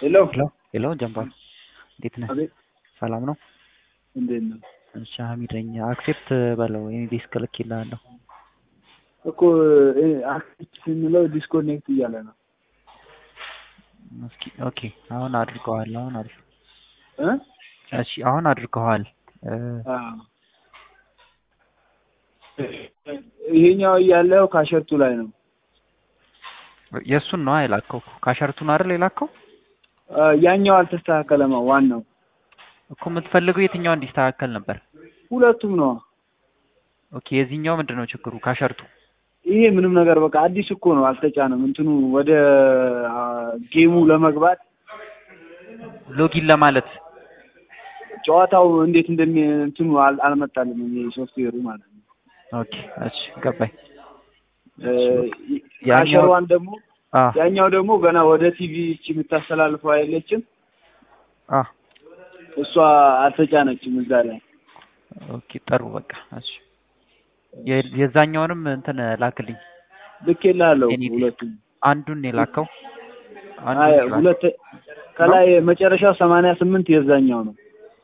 ሄሎ ሄሎ ጀምባል እንዴት ነህ? አቤት ሰላም ነው? እንዴት ነው እሺ ሐሚድ ነኝ። አክሴፕት በለው የኔ ዲስክ ልኬልሃለሁ እኮ አክቲቭ ስንለው ዲስኮኔክት እያለ ነው። እስኪ ኦኬ አሁን አድርገዋል። አሁን አሪፍ እ እሺ አሁን አድርገዋል። ይሄኛው ያለው ካሸርቱ ላይ ነው። የሱን ነው አይላከው ካሸርቱን አይደል የላከው? ያኛው አልተስተካከለም። ዋናው እኮ የምትፈልገው የትኛው እንዲስተካከል ነበር? ሁለቱም ነው። ኦኬ የዚህኛው ምንድነው ችግሩ? ካሸርቱ ይሄ ምንም ነገር በቃ አዲስ እኮ ነው፣ አልተጫነም። እንትኑ ወደ ጌሙ ለመግባት ሎጊን ለማለት ጨዋታው እንዴት እንትኑ አልመጣልም። ይሄ ሶፍትዌሩ ማለት ነው። ኦኬ እሺ ገባኝ። ያኛው ደግሞ ያኛው ደግሞ ገና ወደ ቲቪ የምታስተላልፈው አይለችም። እሷ አልተጫነችም እዛ ላይ። ኦኬ ጥሩ በቃ እሺ የዛኛውንም እንትን ላክልኝ። ልኬልሃለሁ ሁለቱም። አንዱን የላከው አይ ሁለት ከላይ መጨረሻው 88 የዛኛው ነው።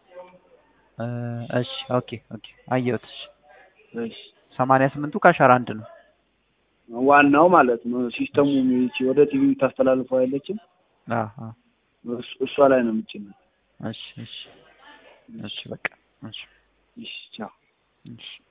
እሺ ኦኬ አየሁት። እሺ 88ቱ ካሸራ አንድ ነው ዋናው ማለት ነው። ሲስተሙ ወደ ቲቪ ታስተላልፈው አይለችም። እሷ ላይ ነው የምትጭነው። እሺ በቃ እሺ ቻው። እሺ